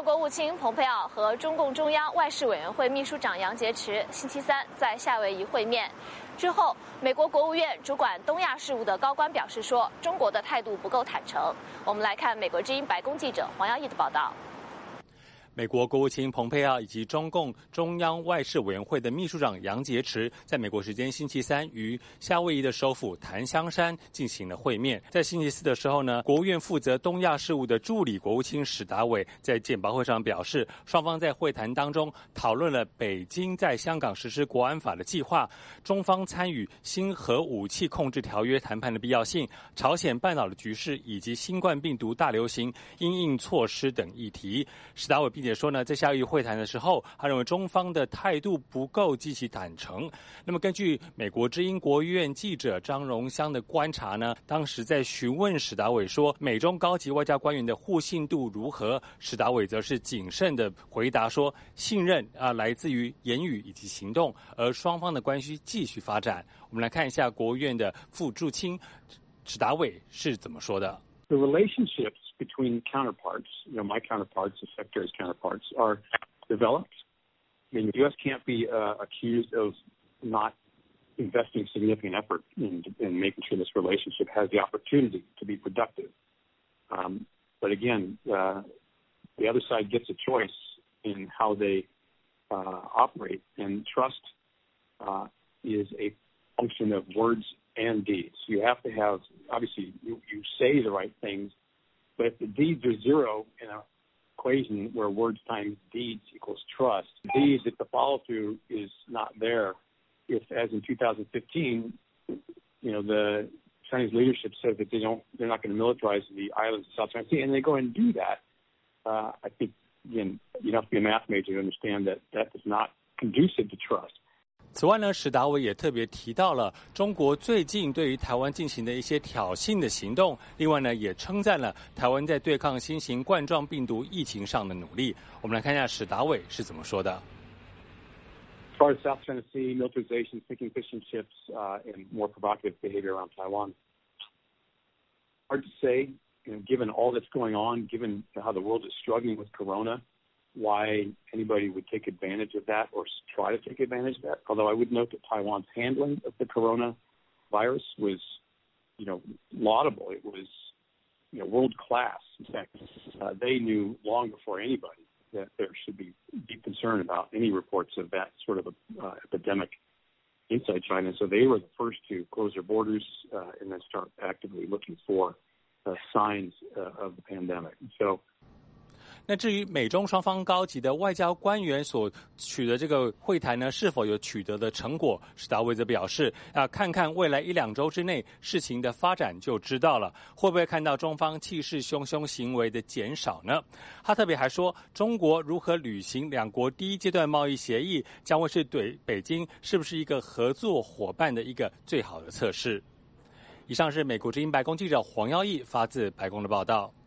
国务卿蓬佩奥和中共中央外事委员会秘书长杨洁篪星期三在夏威夷会面。之后，美国国务院主管东亚事务的高官表示说，中国的态度不够坦诚。我们来看美国之音白宫记者黄耀毅的报道。 美国国务卿蓬佩奥以及中共中央外事委员会的秘书长杨洁篪在美国时间星期三于夏威夷的首府檀香山进行了会面。在星期四的时候呢，国务院负责东亚事务的助理国务卿史达伟在简报会上表示，双方在会谈当中讨论了北京在香港实施国安法的计划，中方参与新核武器控制条约谈判的必要性，朝鲜半岛的局势以及新冠病毒大流行因应措施等议题。史达伟并且说呢，在夏威夷会谈的时候，他认为中方的态度不够积极坦诚。那么根据美国之音国务院记者张荣香的观察呢，当时在询问史达伟说美中高级外交官员的互信度如何，史达伟则是谨慎的回答说，信任来自于言语以及行动，而双方的关系继续发展。我们来看一下国务院的副驻青史达伟是怎么说的。 The relationships between counterparts, my counterparts, the Secretary's counterparts, are developed. I mean, the U.S. can't be accused of not investing significant effort in making sure this relationship has the opportunity to be productive. But again, the other side gets a choice in how they operate, and trust is a function of words and deeds. You have to have, obviously, you say the right things, but if the deeds are zero in an equation where words times deeds equals trust, deeds, if the follow-through is not there, if, as in 2015, the Chinese leadership says that they're not going to militarize the islands of South China Sea, and they go and do that, I think, again, you have to be a math major to understand that that is not conducive to trust. 此外呢，史达伟也特别提到了中国最近对于台湾进行的一些挑衅的行动，另外呢，也称赞了台湾在对抗新型冠状病毒疫情上的努力。我们来看一下史达伟是怎么说的。 As far as South China Sea, militarization, sinking fishing ships, and more provocative behavior around Taiwan, hard to say, given all that's going on, given how the world is struggling with corona, why anybody would take advantage of that or try to take advantage of that. Although I would note that Taiwan's handling of the coronavirus was, laudable. It was, world class. In fact, they knew long before anybody that there should be deep concern about any reports of that sort of epidemic inside China. So they were the first to close their borders and then start actively looking for signs of the pandemic. So, 那至于美中双方高级的外交官员所取得这个会谈呢，是否有取得的成果，史达伟则表示，看看未来1-2周之内事情的发展就知道了，会不会看到中方气势汹汹行为的减少呢？他特别还说，中国如何履行两国第一阶段贸易协议，将会是对北京是不是一个合作伙伴的一个最好的测试。以上是美国之音白宫记者黄耀毅发自白宫的报道。